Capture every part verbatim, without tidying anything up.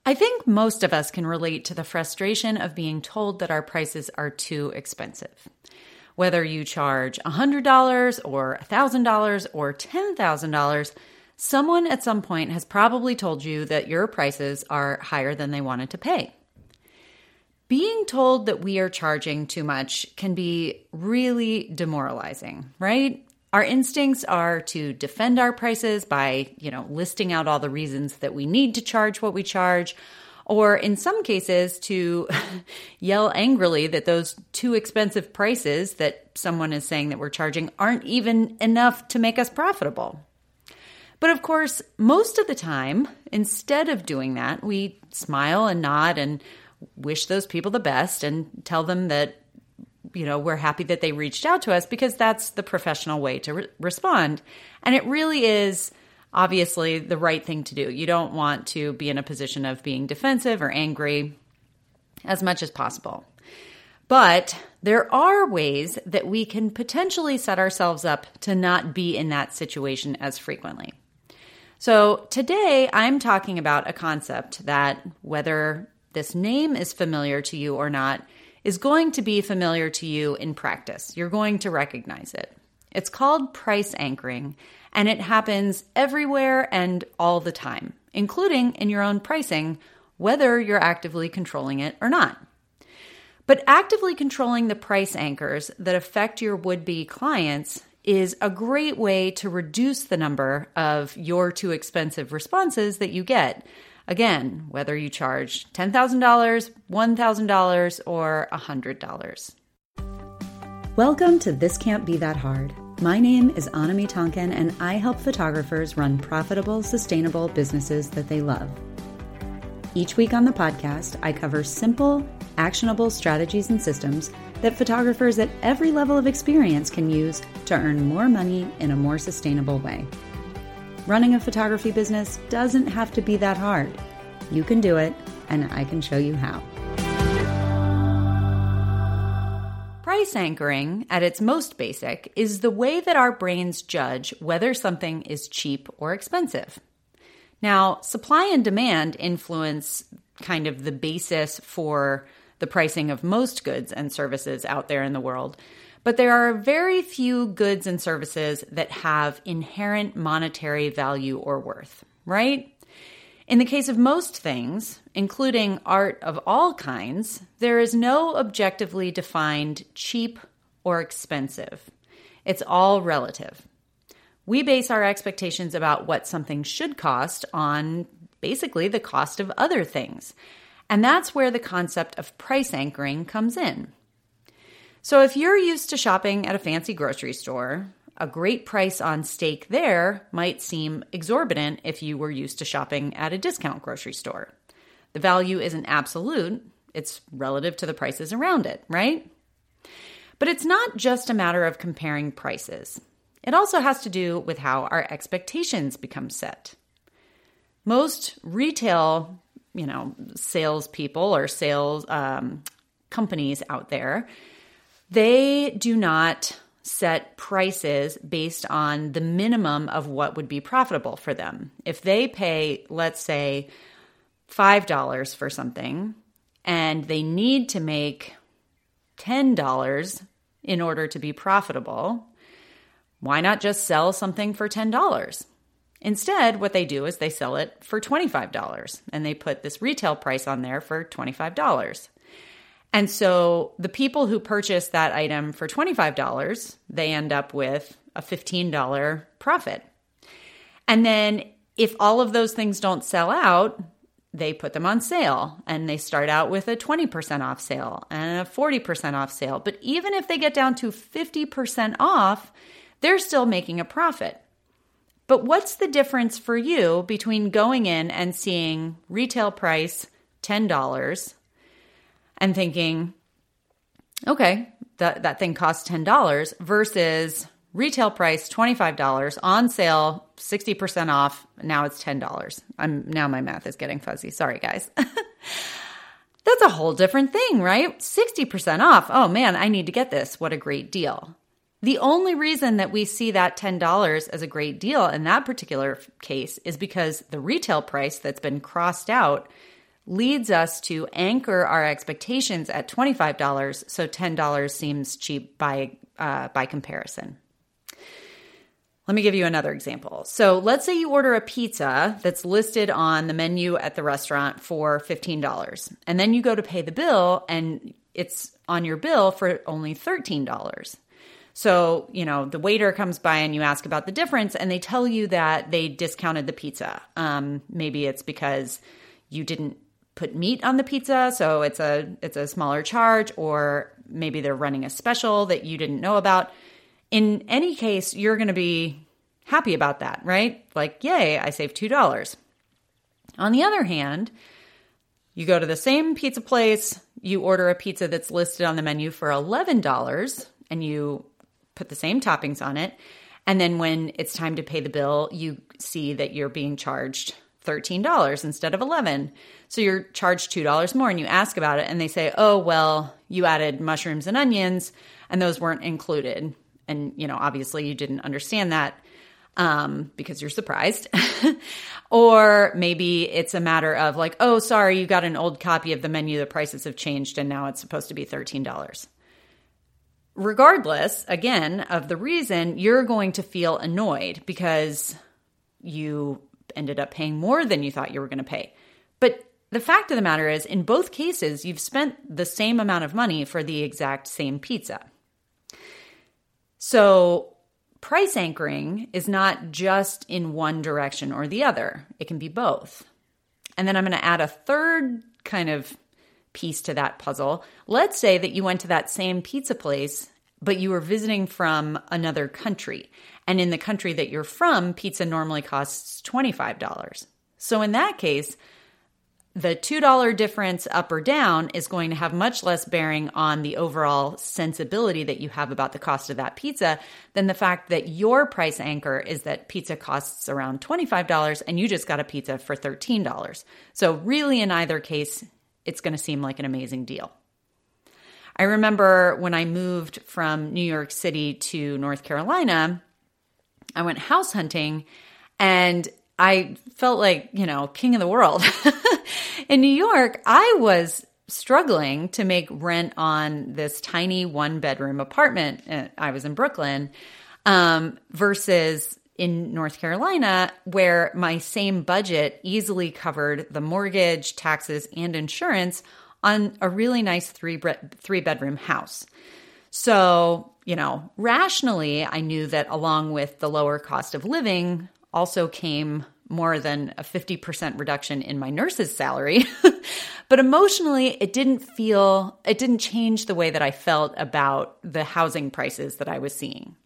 I think most of us can relate to the frustration of being told that our prices are too expensive. Whether you charge one hundred dollars or one thousand dollars or ten thousand dollars, someone at some point has probably told you that your prices are higher than they wanted to pay. Being told that we are charging too much can be really demoralizing, right? Our instincts are to defend our prices by, you know, listing out all the reasons that we need to charge what we charge, or in some cases to yell angrily that those too expensive prices that someone is saying that we're charging aren't even enough to make us profitable. But of course, most of the time, instead of doing that, we smile and nod and wish those people the best and tell them that, you know, we're happy that they reached out to us because that's the professional way to re- respond. And it really is obviously the right thing to do. You don't want to be in a position of being defensive or angry as much as possible. But there are ways that we can potentially set ourselves up to not be in that situation as frequently. So today I'm talking about a concept that, whether this name is familiar to you or not, is going to be familiar to you in practice. You're going to recognize it. It's called price anchoring, and it happens everywhere and all the time, including in your own pricing, whether you're actively controlling it or not. But actively controlling the price anchors that affect your would-be clients is a great way to reduce the number of your too expensive responses that you get. Again, whether you charge ten thousand dollars, one thousand dollars, or one hundred dollars. Welcome to This Can't Be That Hard. My name is Anami Tonkin, and I help photographers run profitable, sustainable businesses that they love. Each week on the podcast, I cover simple, actionable strategies and systems that photographers at every level of experience can use to earn more money in a more sustainable way. Running a photography business doesn't have to be that hard. You can do it, and I can show you how. Price anchoring, at its most basic, is the way that our brains judge whether something is cheap or expensive. Now, supply and demand influence kind of the basis for the pricing of most goods and services out there in the world. But there are very few goods and services that have inherent monetary value or worth, right? In the case of most things, including art of all kinds, there is no objectively defined cheap or expensive. It's all relative. We base our expectations about what something should cost on basically the cost of other things. And that's where the concept of price anchoring comes in. So if you're used to shopping at a fancy grocery store, a great price on steak there might seem exorbitant if you were used to shopping at a discount grocery store. The value isn't absolute, it's relative to the prices around it, right? But it's not just a matter of comparing prices. It also has to do with how our expectations become set. Most retail, you know, salespeople or sales um, companies out there, they do not set prices based on the minimum of what would be profitable for them. If they pay, let's say, five dollars for something, and they need to make ten dollars in order to be profitable, why not just sell something for ten dollars? Instead, what they do is they sell it for twenty-five dollars, and they put this retail price on there for twenty-five dollars. And so the people who purchase that item for twenty-five dollars, they end up with a fifteen dollars profit. And then if all of those things don't sell out, they put them on sale, and they start out with a twenty percent off sale and a forty percent off sale. But even if they get down to fifty percent off, they're still making a profit. But what's the difference for you between going in and seeing retail price ten dollars and thinking, okay, that, that thing costs ten dollars versus retail price twenty-five dollars, on sale sixty percent off, now it's ten dollars. I'm now my math is getting fuzzy. Sorry, guys. That's a whole different thing, right? sixty percent off. Oh man, I need to get this. What a great deal. The only reason that we see that ten dollars as a great deal in that particular case is because the retail price that's been crossed out leads us to anchor our expectations at twenty-five dollars, so ten dollars seems cheap by uh, by comparison. Let me give you another example. So let's say you order a pizza that's listed on the menu at the restaurant for fifteen dollars, and then you go to pay the bill and it's on your bill for only thirteen dollars. So, you know, the waiter comes by and you ask about the difference and they tell you that they discounted the pizza. Um, maybe it's because you didn't put meat on the pizza, so it's a it's a smaller charge, or maybe they're running a special that you didn't know about. In any case, you're going to be happy about that, right? Like, yay, I saved two dollars. On the other hand, you go to the same pizza place, you order a pizza that's listed on the menu for eleven dollars, and you put the same toppings on it. And then when it's time to pay the bill, you see that you're being charged thirteen dollars instead of eleven dollars. So you're charged two dollars more, and you ask about it and they say, oh, well, you added mushrooms and onions and those weren't included. And, you know, obviously you didn't understand that um, because you're surprised. Or maybe it's a matter of like, oh, sorry, you got an old copy of the menu. The prices have changed and now it's supposed to be thirteen dollars. Regardless, again, of the reason, you're going to feel annoyed because you ended up paying more than you thought you were going to pay. But the fact of the matter is, in both cases, you've spent the same amount of money for the exact same pizza. So price anchoring is not just in one direction or the other. It can be both. And then I'm going to add a third kind of piece to that puzzle. Let's say that you went to that same pizza place, but you were visiting from another country. And in the country that you're from, pizza normally costs twenty-five dollars. So in that case, the two dollars difference up or down is going to have much less bearing on the overall sensibility that you have about the cost of that pizza than the fact that your price anchor is that pizza costs around twenty-five dollars and you just got a pizza for thirteen dollars. So really in either case, it's going to seem like an amazing deal. I remember when I moved from New York City to North Carolina, I went house hunting and I felt like, you know, king of the world. In New York, I was struggling to make rent on this tiny one bedroom apartment. I was in Brooklyn, um, versus in North Carolina, where my same budget easily covered the mortgage, taxes, and insurance on a really nice three three bedroom house. So, you know, rationally, I knew that along with the lower cost of living also came more than a fifty percent reduction in my nurse's salary. But emotionally, it didn't feel, it didn't change the way that I felt about the housing prices that I was seeing.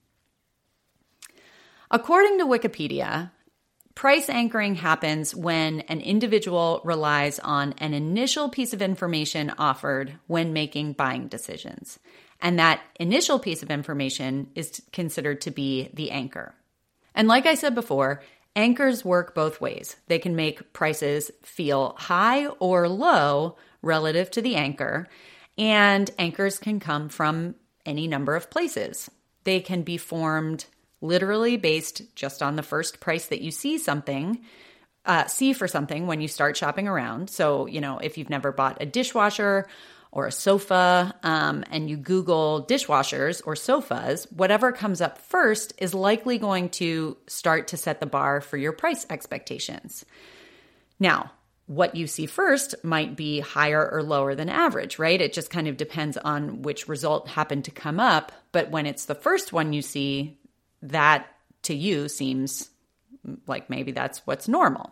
According to Wikipedia, price anchoring happens when an individual relies on an initial piece of information offered when making buying decisions. And that initial piece of information is considered to be the anchor. And like I said before, anchors work both ways. They can make prices feel high or low relative to the anchor, and anchors can come from any number of places. They can be formed literally based just on the first price that you see something, uh, see for something when you start shopping around. So, you know, if you've never bought a dishwasher or a sofa, um, and you Google dishwashers or sofas, whatever comes up first is likely going to start to set the bar for your price expectations. Now, what you see first might be higher or lower than average, right? It just kind of depends on which result happened to come up. But when it's the first one you see, that to you seems like maybe that's what's normal.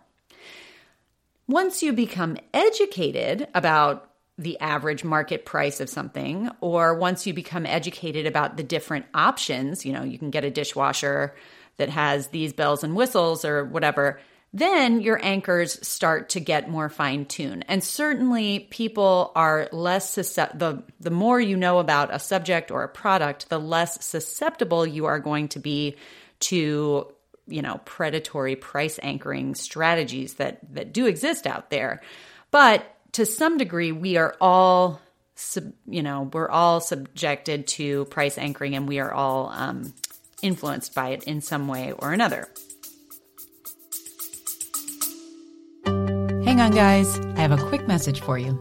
Once you become educated about the average market price of something, or once you become educated about the different options, you know, you can get a dishwasher that has these bells and whistles or whatever, then your anchors start to get more fine-tuned. And certainly people are less susceptible, the, the more you know about a subject or a product, the less susceptible you are going to be to, you know, predatory price anchoring strategies that, that do exist out there. But to some degree, we are all, sub, you know, we're all subjected to price anchoring, and we are all um, influenced by it in some way or another. Hey Hang on, guys. I have a quick message for you.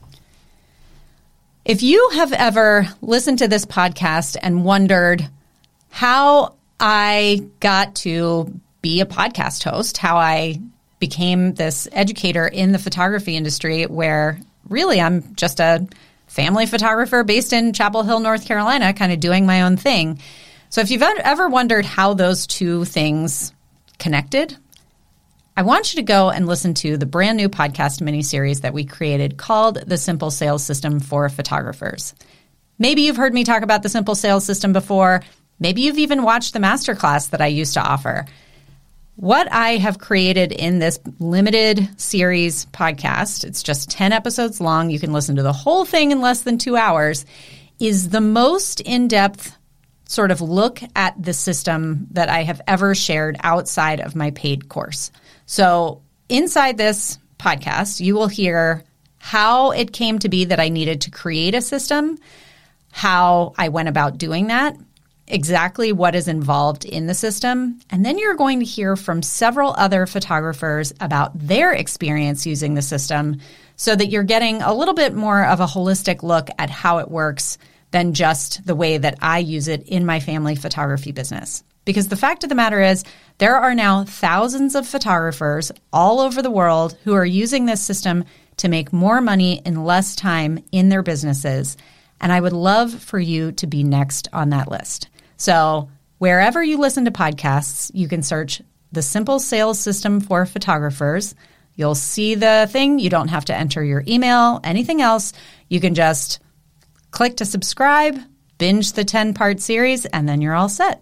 If you have ever listened to this podcast and wondered how I got to be a podcast host, how I became this educator in the photography industry, where really I'm just a family photographer based in Chapel Hill, North Carolina, kind of doing my own thing. So if you've ever wondered how those two things connected, I want you to go and listen to the brand new podcast miniseries that we created called The Simple Sales System for Photographers. Maybe you've heard me talk about the Simple Sales System before. Maybe you've even watched the masterclass that I used to offer. What I have created in this limited series podcast, it's just ten episodes long. You can listen to the whole thing in less than two hours, is the most in-depth sort of look at the system that I have ever shared outside of my paid course. So inside this podcast, you will hear how it came to be that I needed to create a system, how I went about doing that, exactly what is involved in the system, and then you're going to hear from several other photographers about their experience using the system so that you're getting a little bit more of a holistic look at how it works than just the way that I use it in my family photography business. Because the fact of the matter is, there are now thousands of photographers all over the world who are using this system to make more money in less time in their businesses. And I would love for you to be next on that list. So wherever you listen to podcasts, you can search The Simple Sales System for Photographers. You'll see the thing. You don't have to enter your email, anything else. You can just click to subscribe, binge the ten-part series, and then you're all set.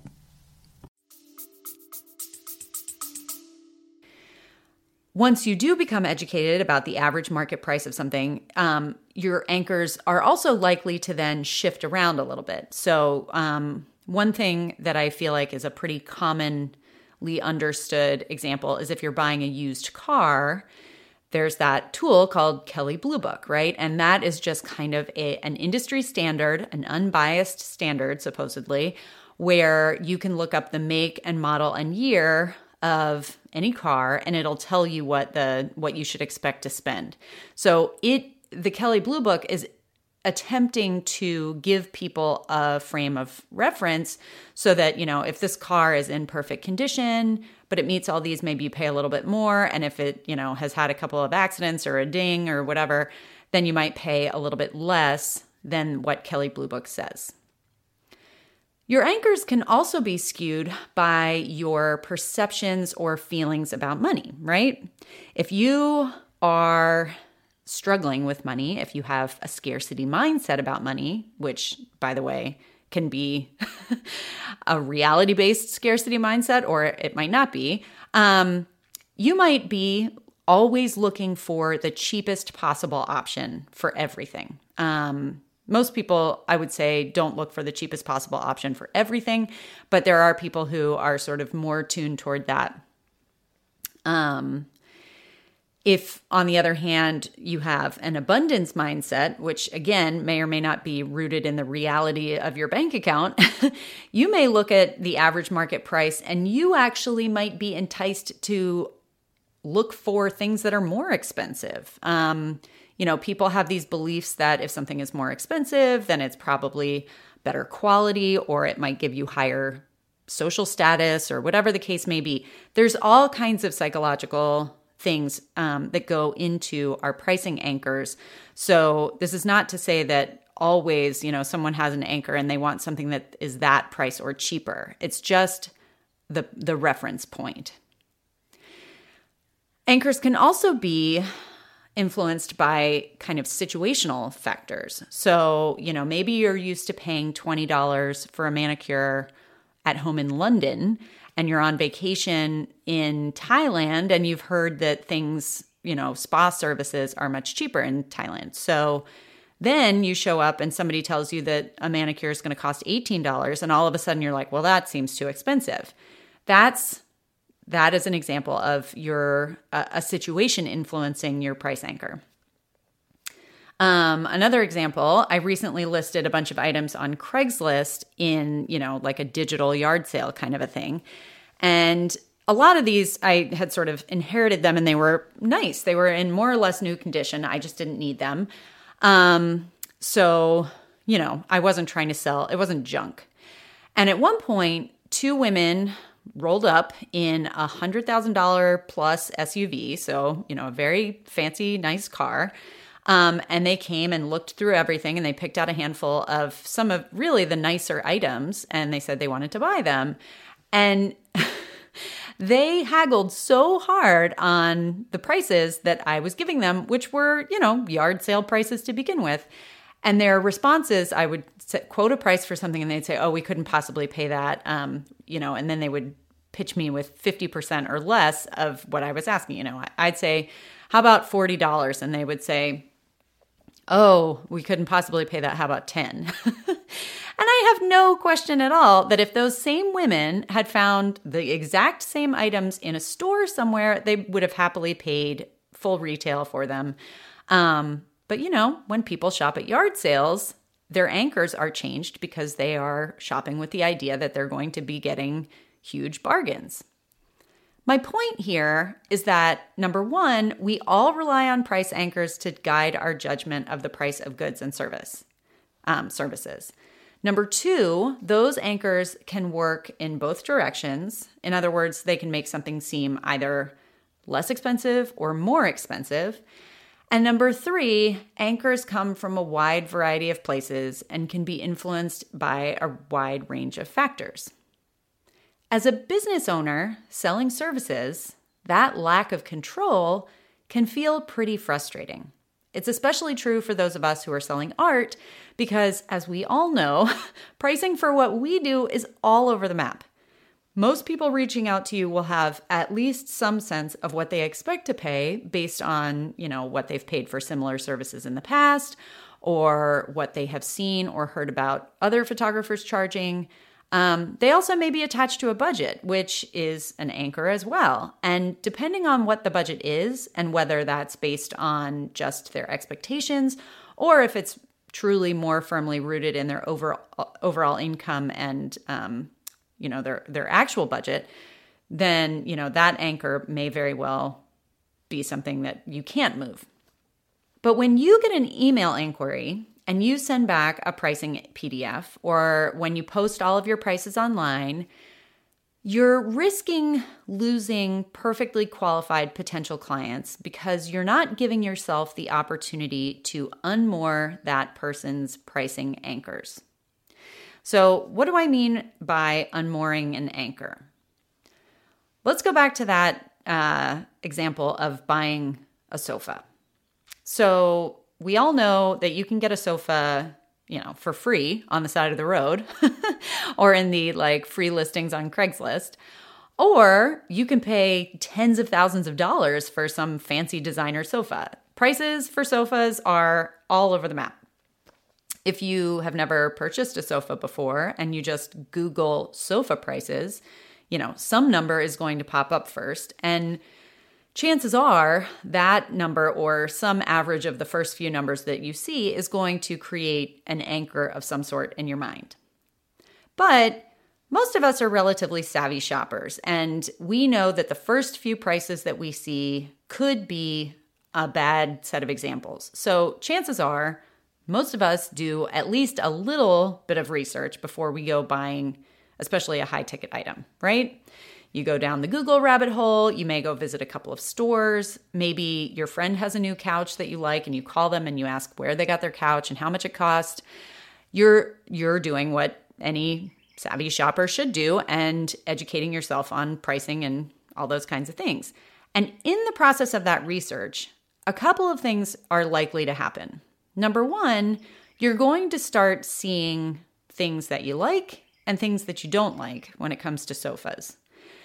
Once you do become educated about the average market price of something, um, your anchors are also likely to then shift around a little bit. So um, one thing that I feel like is a pretty commonly understood example is if you're buying a used car, there's that tool called Kelley Blue Book, right? And that is just kind of a, an industry standard, an unbiased standard, supposedly, where you can look up the make and model and year of any car, and it'll tell you what the what you should expect to spend. So it the Kelley Blue Book is attempting to give people a frame of reference so that, you know, if this car is in perfect condition, but it meets all these, maybe you pay a little bit more. And if it, you know, has had a couple of accidents or a ding or whatever, then you might pay a little bit less than what Kelley Blue Book says. Your anchors can also be skewed by your perceptions or feelings about money, right? If you are struggling with money, if you have a scarcity mindset about money, which, by the way, can be a reality-based scarcity mindset, or it might not be, um, you might be always looking for the cheapest possible option for everything. Um, Most people, I would say, don't look for the cheapest possible option for everything, but there are people who are sort of more tuned toward that. Um, if, on the other hand, you have an abundance mindset, which again may or may not be rooted in the reality of your bank account, you may look at the average market price and you actually might be enticed to look for things that are more expensive. Um, You know, people have these beliefs that if something is more expensive, then it's probably better quality, or it might give you higher social status, or whatever the case may be. There's all kinds of psychological things um, that go into our pricing anchors. So this is not to say that always, you know, someone has an anchor and they want something that is that price or cheaper. It's just the the reference point. Anchors can also be influenced by kind of situational factors. So, you know, maybe you're used to paying twenty dollars for a manicure at home in London, and you're on vacation in Thailand, and you've heard that things, you know, spa services are much cheaper in Thailand. So then you show up and somebody tells you that a manicure is going to cost eighteen dollars, and all of a sudden you're like, well, that seems too expensive. That's That is an example of your uh, a situation influencing your price anchor. Um, another example, I recently listed a bunch of items on Craigslist in, you know, like a digital yard sale kind of a thing. And a lot of these, I had sort of inherited them and they were nice. They were in more or less new condition. I just didn't need them. Um, so, you know, I wasn't trying to sell. It wasn't junk. And at one point, two women rolled up in a one hundred thousand dollars plus S U V. So, you know, a very fancy, nice car. Um, and they came and looked through everything and they picked out a handful of some of really the nicer items. And they said they wanted to buy them. And they haggled so hard on the prices that I was giving them, which were, you know, yard sale prices to begin with. And their responses, I would quote a price for something and they'd say, oh, we couldn't possibly pay that, um, you know, and then they would pitch me with fifty percent or less of what I was asking. You know, I'd say, how about forty dollars? And they would say, oh, we couldn't possibly pay that. How about ten? And I have no question at all that if those same women had found the exact same items in a store somewhere, they would have happily paid full retail for them. Um, but, you know, when people shop at yard sales, their anchors are changed because they are shopping with the idea that they're going to be getting huge bargains. My point here is that, number one, we all rely on price anchors to guide our judgment of the price of goods and service, um, services. Number two, those anchors can work in both directions. In other words, they can make something seem either less expensive or more expensive. And number three, anchors come from a wide variety of places and can be influenced by a wide range of factors. As a business owner selling services, that lack of control can feel pretty frustrating. It's especially true for those of us who are selling art because, as we all know, pricing for what we do is all over the map. Most people reaching out to you will have at least some sense of what they expect to pay based on, you know, what they've paid for similar services in the past or what they have seen or heard about other photographers charging. Um, they also may be attached to a budget, which is an anchor as well. And depending on what the budget is and whether that's based on just their expectations or if it's truly more firmly rooted in their overall, overall income and, um, you know, their, their actual budget, then, you know, that anchor may very well be something that you can't move. But when you get an email inquiry and you send back a pricing P D F, or when you post all of your prices online, you're risking losing perfectly qualified potential clients because you're not giving yourself the opportunity to unmoor that person's pricing anchors. So what do I mean by unmooring an anchor? Let's go back to that uh, example of buying a sofa. So we all know that you can get a sofa, you know, for free on the side of the road or in the like free listings on Craigslist, or you can pay tens of thousands of dollars for some fancy designer sofa. Prices for sofas are all over the map. If you have never purchased a sofa before and you just Google sofa prices, you know, some number is going to pop up first, and chances are that number or some average of the first few numbers that you see is going to create an anchor of some sort in your mind. But most of us are relatively savvy shoppers, and we know that the first few prices that we see could be a bad set of examples. So chances are most of us do at least a little bit of research before we go buying, especially a high-ticket item, right? You go down the Google rabbit hole, you may go visit a couple of stores, maybe your friend has a new couch that you like and you call them and you ask where they got their couch and how much it cost. You're you're doing what any savvy shopper should do and educating yourself on pricing and all those kinds of things. And in the process of that research, a couple of things are likely to happen. Number one, you're going to start seeing things that you like and things that you don't like when it comes to sofas.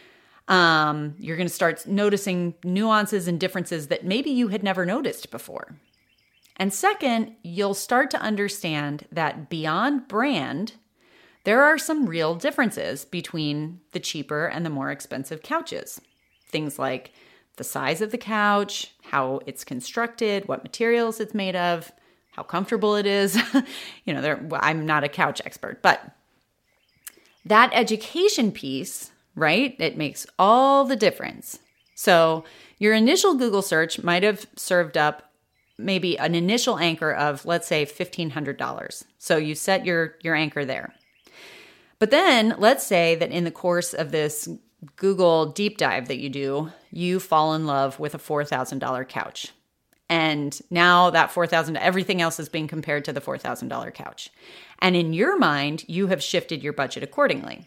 Um, you're going to start noticing nuances and differences that maybe you had never noticed before. And second, you'll start to understand that beyond brand, there are some real differences between the cheaper and the more expensive couches. Things like the size of the couch, how it's constructed, what materials it's made of, how comfortable it is. you know, well, I'm not a couch expert, but that education piece right? It makes all the difference. So your initial Google search might have served up maybe an initial anchor of, let's say, fifteen hundred dollars. So you set your, your anchor there. But then let's say that in the course of this Google deep dive that you do, you fall in love with a four thousand dollars couch. And now that four thousand dollars, everything else is being compared to the four thousand dollars couch. And in your mind, you have shifted your budget accordingly.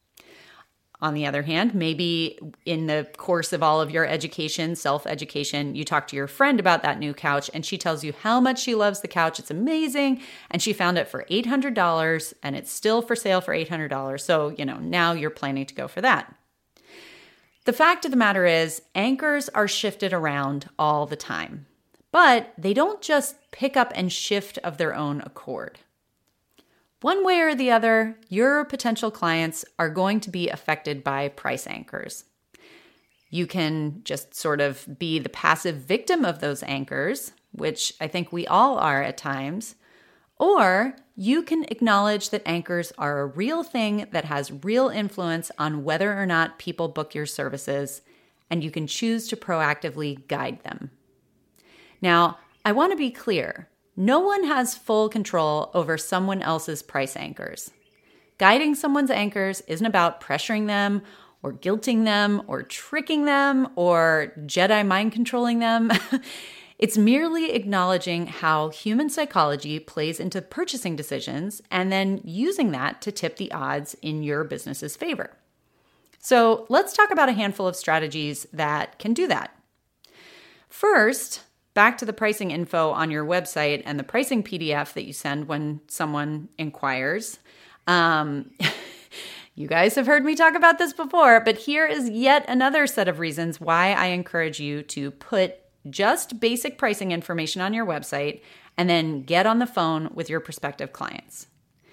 On the other hand, maybe in the course of all of your education, self-education, you talk to your friend about that new couch and she tells you how much she loves the couch. It's amazing. And she found it for eight hundred dollars and it's still for sale for eight hundred dollars. So, you know, now you're planning to go for that. The fact of the matter is, anchors are shifted around all the time, but they don't just pick up and shift of their own accord. One way or the other, your potential clients are going to be affected by price anchors. You can just sort of be the passive victim of those anchors, which I think we all are at times, or you can acknowledge that anchors are a real thing that has real influence on whether or not people book your services, and you can choose to proactively guide them. Now, I want to be clear. No one has full control over someone else's price anchors. Guiding someone's anchors isn't about pressuring them or guilting them or tricking them or Jedi mind controlling them. It's merely acknowledging how human psychology plays into purchasing decisions and then using that to tip the odds in your business's favor. So let's talk about a handful of strategies that can do that. First, back to the pricing info on your website and the pricing P D F that you send when someone inquires. Um, you guys have heard me talk about this before, but here is yet another set of reasons why I encourage you to put just basic pricing information on your website and then get on the phone with your prospective clients.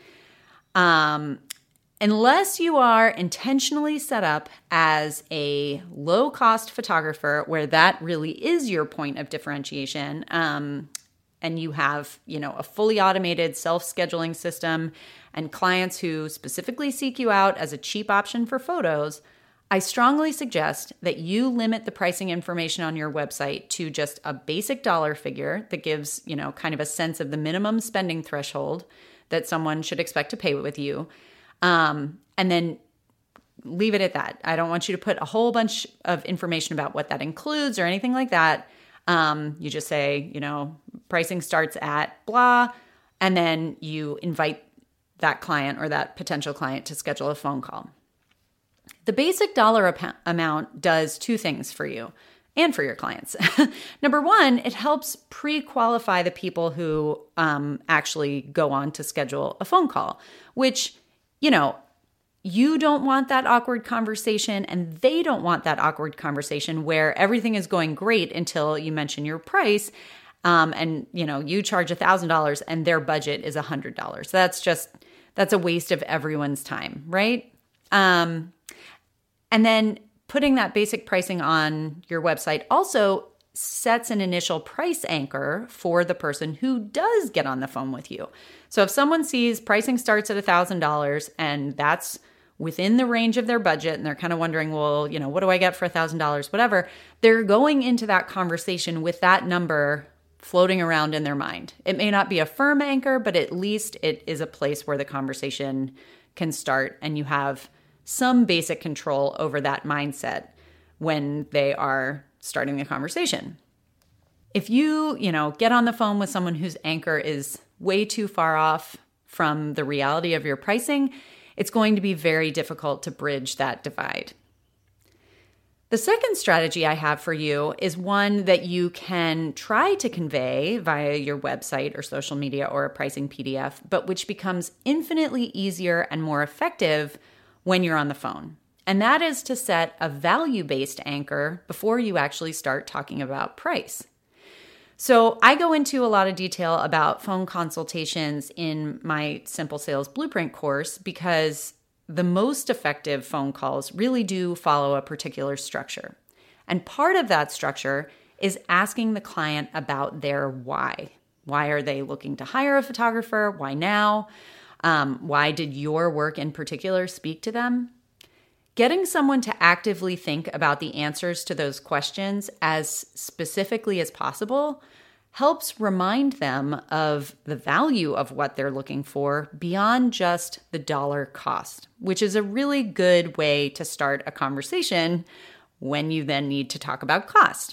Um, Unless you are intentionally set up as a low-cost photographer where that really is your point of differentiation, um, and you have, you know, a fully automated self-scheduling system and clients who specifically seek you out as a cheap option for photos, I strongly suggest that you limit the pricing information on your website to just a basic dollar figure that gives, you know, kind of a sense of the minimum spending threshold that someone should expect to pay with you. Um, and then leave it at that. I don't want you to put a whole bunch of information about what that includes or anything like that. Um, you just say, you know, pricing starts at blah, and then you invite that client or that potential client to schedule a phone call. The basic dollar ap- amount does two things for you and for your clients. Number one, it helps pre-qualify the people who um, actually go on to schedule a phone call, which you know, you don't want that awkward conversation and they don't want that awkward conversation where everything is going great until you mention your price um, and, you know, you charge one thousand dollars and their budget is one hundred dollars. That's just, that's a waste of everyone's time, right? Um, and then putting that basic pricing on your website also sets an initial price anchor for the person who does get on the phone with you. So if someone sees pricing starts at one thousand dollars and that's within the range of their budget and they're kind of wondering, well, you know, what do I get for one thousand dollars, whatever, they're going into that conversation with that number floating around in their mind. It may not be a firm anchor, but at least it is a place where the conversation can start and you have some basic control over that mindset when they are starting the conversation. If you, you know, get on the phone with someone whose anchor is way too far off from the reality of your pricing, it's going to be very difficult to bridge that divide. The second strategy I have for you is one that you can try to convey via your website or social media or a pricing P D F, but which becomes infinitely easier and more effective when you're on the phone. And that is to set a value-based anchor before you actually start talking about price. So I go into a lot of detail about phone consultations in my Simple Sales Blueprint course because the most effective phone calls really do follow a particular structure. And part of that structure is asking the client about their why. Why are they looking to hire a photographer? Why now? Um, why did your work in particular speak to them? Getting someone to actively think about the answers to those questions as specifically as possible helps remind them of the value of what they're looking for beyond just the dollar cost, which is a really good way to start a conversation when you then need to talk about cost.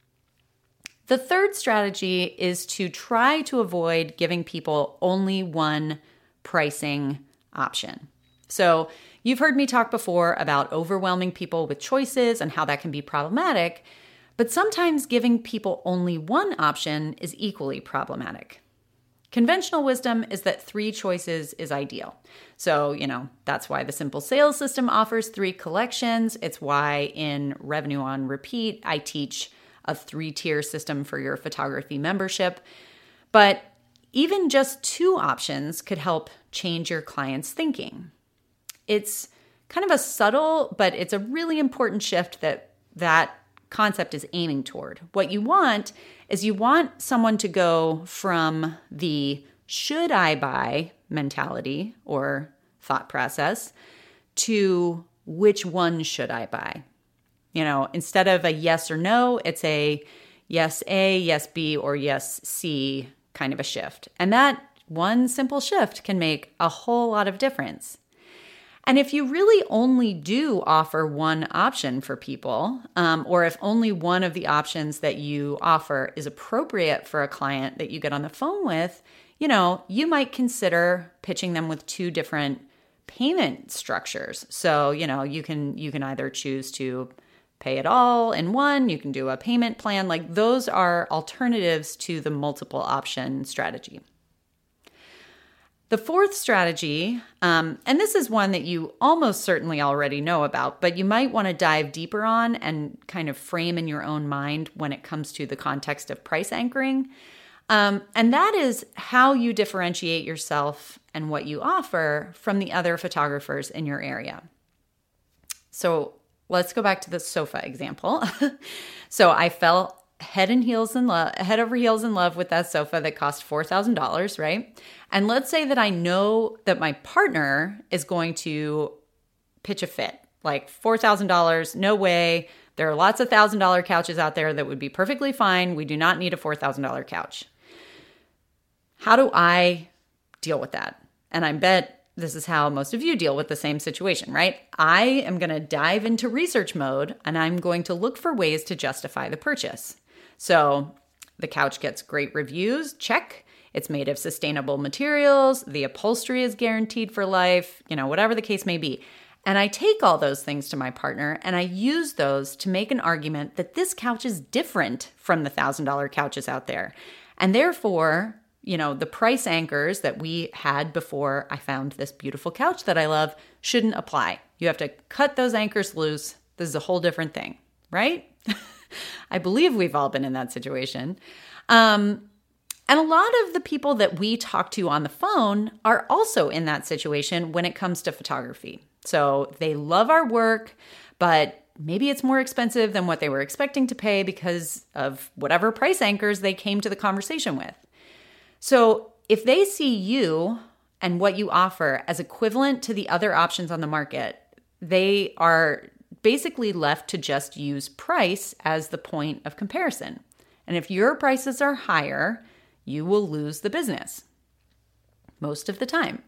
The third strategy is to try to avoid giving people only one pricing option. So you've heard me talk before about overwhelming people with choices and how that can be problematic, but sometimes giving people only one option is equally problematic. Conventional wisdom is that three choices is ideal. So, you know, that's why the Simple Sales System offers three collections. It's why in Revenue on Repeat, I teach a three-tier system for your photography membership. But even just two options could help change your client's thinking. It's kind of a subtle, but it's a really important shift that that concept is aiming toward. What you want is you want someone to go from the should I buy mentality or thought process to which one should I buy? You know, instead of a yes or no, it's a yes A, yes B, or yes C kind of a shift. And that one simple shift can make a whole lot of difference. And if you really only do offer one option for people, um, or if only one of the options that you offer is appropriate for a client that you get on the phone with, you know, you might consider pitching them with two different payment structures. So, you know, you can you can either choose to pay it all in one, you can do a payment plan. Like those are alternatives to the multiple option strategy. The fourth strategy, um, and this is one that you almost certainly already know about, but you might want to dive deeper on and kind of frame in your own mind when it comes to the context of price anchoring. Um, and that is how you differentiate yourself and what you offer from the other photographers in your area. So let's go back to the sofa example. So I fell head and heels in love, head over heels in love with that sofa that cost four thousand dollars, right? And let's say that I know that my partner is going to pitch a fit, like four thousand dollars, no way. There are lots of one thousand dollars couches out there that would be perfectly fine. We do not need a four thousand dollars couch. How do I deal with that? And I bet this is how most of you deal with the same situation, right? I am going to dive into research mode and I'm going to look for ways to justify the purchase. So the couch gets great reviews, check. It's made of sustainable materials. The upholstery is guaranteed for life, you know, whatever the case may be. And I take all those things to my partner and I use those to make an argument that this couch is different from the one thousand dollars couches out there. And therefore, you know, the price anchors that we had before I found this beautiful couch that I love shouldn't apply. You have to cut those anchors loose. This is a whole different thing, right? I believe we've all been in that situation. Um, and a lot of the people that we talk to on the phone are also in that situation when it comes to photography. So they love our work, but maybe it's more expensive than what they were expecting to pay because of whatever price anchors they came to the conversation with. So if they see you and what you offer as equivalent to the other options on the market, they are basically left to just use price as the point of comparison. And if your prices are higher, you will lose the business most of the time.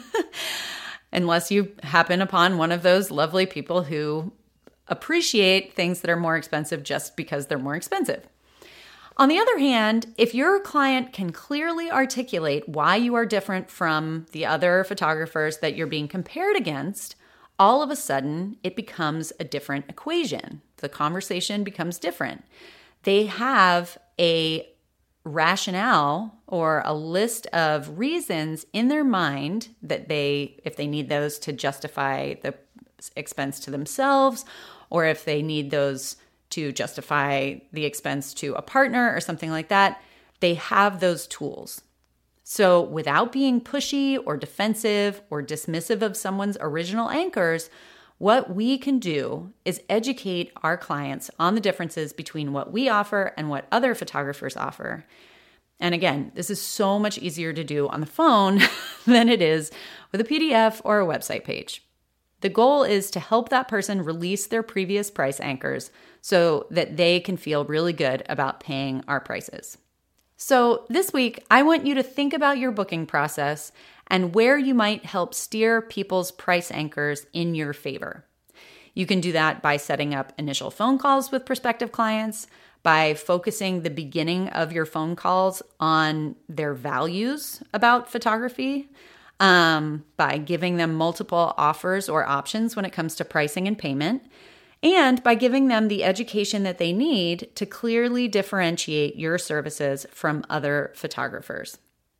Unless you happen upon one of those lovely people who appreciate things that are more expensive just because they're more expensive. On the other hand, if your client can clearly articulate why you are different from the other photographers that you're being compared against, all of a sudden it becomes a different equation. The conversation becomes different. They have a rationale or a list of reasons in their mind that they, if they need those to justify the expense to themselves, or if they need those to justify the expense to a partner or something like that, they have those tools. So without being pushy or defensive or dismissive of someone's original anchors, what we can do is educate our clients on the differences between what we offer and what other photographers offer. And again, this is so much easier to do on the phone than it is with a P D F or a website page. The goal is to help that person release their previous price anchors so that they can feel really good about paying our prices. So this week, I want you to think about your booking process and where you might help steer people's price anchors in your favor. You can do that by setting up initial phone calls with prospective clients, by focusing the beginning of your phone calls on their values about photography, um, by giving them multiple offers or options when it comes to pricing and payment, and by giving them the education that they need to clearly differentiate your services from other photographers.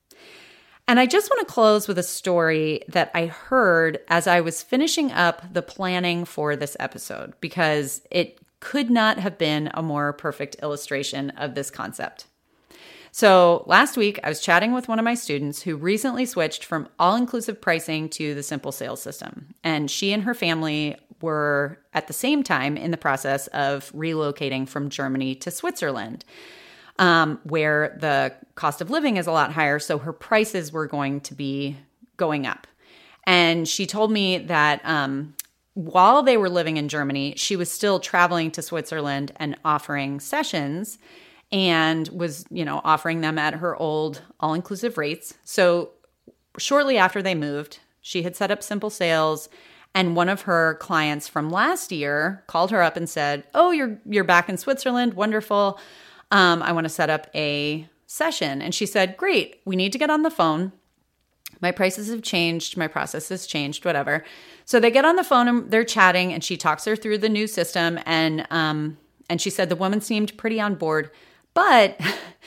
And I just want to close with a story that I heard as I was finishing up the planning for this episode, because it could not have been a more perfect illustration of this concept. So last week, I was chatting with one of my students who recently switched from all-inclusive pricing to the Simple Sales system. And she and her family were at the same time in the process of relocating from Germany to Switzerland, um, where the cost of living is a lot higher. So her prices were going to be going up. And she told me that um, while they were living in Germany, she was still traveling to Switzerland and offering sessions, and was, you know, offering them at her old all-inclusive rates. So shortly after they moved, she had set up Simple Sales, and one of her clients from last year called her up and said, "Oh, you're you're back in Switzerland. Wonderful. Um, I want to set up a session." And she said, "Great. We need to get on the phone. My prices have changed. My process has changed, whatever." So they get on the phone and they're chatting, and she talks her through the new system. And um, and she said the woman seemed pretty on board, but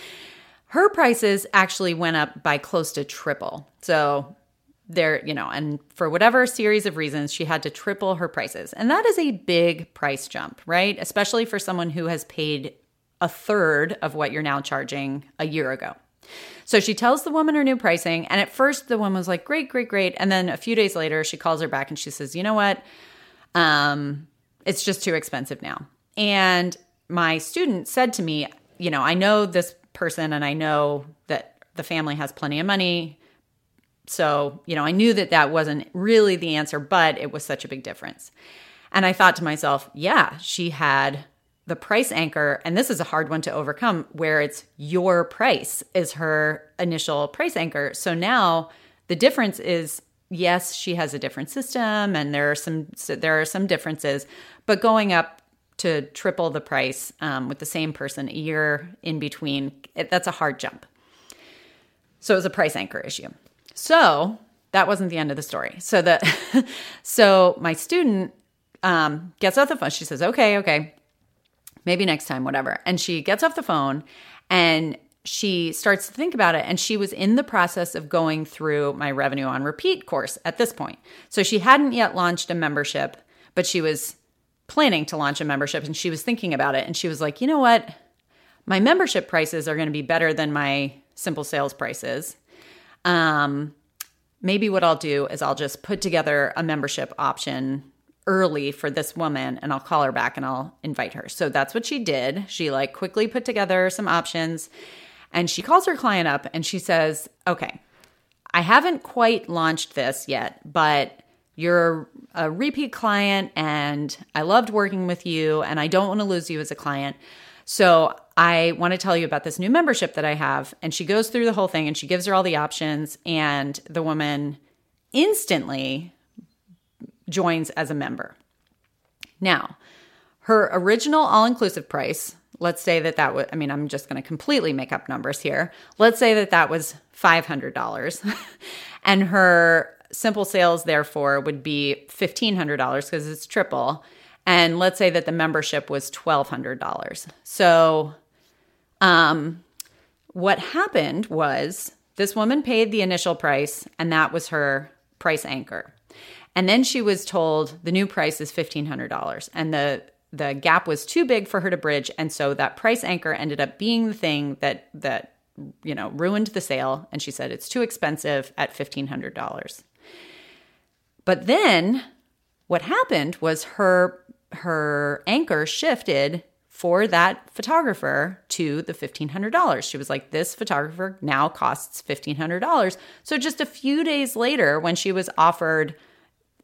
her prices actually went up by close to triple. So there, you know, and for whatever series of reasons, she had to triple her prices. And that is a big price jump, right? Especially for someone who has paid a third of what you're now charging a year ago. So she tells the woman her new pricing. And at first the woman was like, great, great, great. And then a few days later, she calls her back and she says, you know what? Um, it's just too expensive now. And my student said to me, you know, I know this person and I know that the family has plenty of money. So, you know, I knew that that wasn't really the answer, but it was such a big difference. And I thought to myself, yeah, she had the price anchor, and this is a hard one to overcome, where it's your price is her initial price anchor. So now the difference is, yes, she has a different system and there are some there are some differences, but going up to triple the price um, with the same person a year in between, it, that's a hard jump. So it was a price anchor issue. So that wasn't the end of the story. So the so my student um, gets off the phone. She says, okay, okay, maybe next time, whatever. And she gets off the phone and she starts to think about it. And she was in the process of going through my Revenue on Repeat course at this point. So she hadn't yet launched a membership, but she was planning to launch a membership, and she was thinking about it. And she was like, you know what? My membership prices are going to be better than my Simple Sales prices. Um, maybe what I'll do is I'll just put together a membership option early for this woman, and I'll call her back and I'll invite her. So that's what she did. She like quickly put together some options, and she calls her client up and she says, okay, I haven't quite launched this yet, but you're a repeat client and I loved working with you and I don't want to lose you as a client. So I want to tell you about this new membership that I have. And she goes through the whole thing and she gives her all the options, and the woman instantly joins as a member. Now, her original all-inclusive price, let's say that that was, I mean, I'm just going to completely make up numbers here. Let's say that that was five hundred dollars and her Simple Sales, therefore, would be fifteen hundred dollars because it's triple. And let's say that the membership was twelve hundred dollars. So um, what happened was this woman paid the initial price, and that was her price anchor. And then she was told the new price is fifteen hundred dollars, and the the gap was too big for her to bridge. And so that price anchor ended up being the thing that that you know ruined the sale. And she said it's too expensive at fifteen hundred dollars. But then what happened was her her anchor shifted for that photographer to the fifteen hundred dollars. She was like, this photographer now costs fifteen hundred dollars. So just a few days later, when she was offered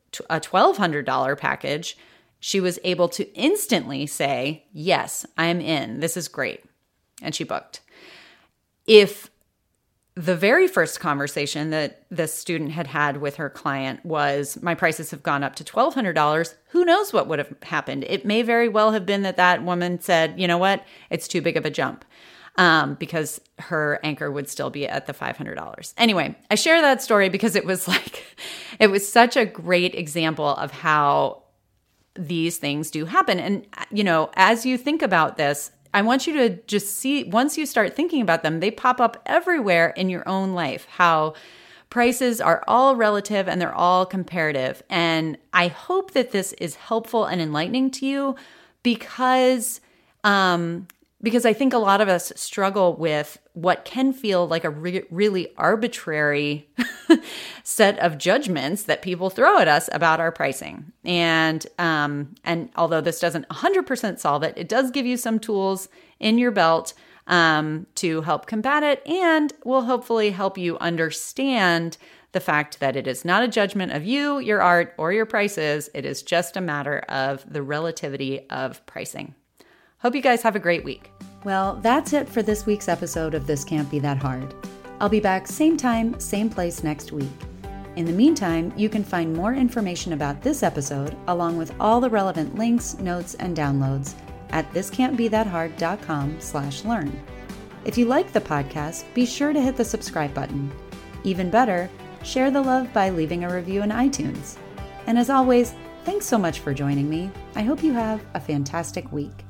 a twelve hundred dollars package, she was able to instantly say, yes, I'm in. This is great. And she booked. If the very first conversation that this student had had with her client was, my prices have gone up to twelve hundred dollars, who knows what would have happened? It may very well have been that that woman said, you know what, it's too big of a jump, um, because her anchor would still be at the five hundred dollars. Anyway, I share that story because it was like, it was such a great example of how these things do happen. And, you know, as you think about this, I want you to just see, once you start thinking about them, they pop up everywhere in your own life, how prices are all relative and they're all comparative. And I hope that this is helpful and enlightening to you because, um, because I think a lot of us struggle with what can feel like a re- really arbitrary set of judgments that people throw at us about our pricing. And um, and although this doesn't one hundred percent solve it, it does give you some tools in your belt um, to help combat it, and will hopefully help you understand the fact that it is not a judgment of you, your art, or your prices. It is just a matter of the relativity of pricing. Hope you guys have a great week. Well, that's it for this week's episode of This Can't Be That Hard. I'll be back same time, same place next week. In the meantime, you can find more information about this episode, along with all the relevant links, notes, and downloads at thiscan'tbethathard.com slash learn. If you like the podcast, be sure to hit the subscribe button. Even better, share the love by leaving a review in iTunes. And as always, thanks so much for joining me. I hope you have a fantastic week.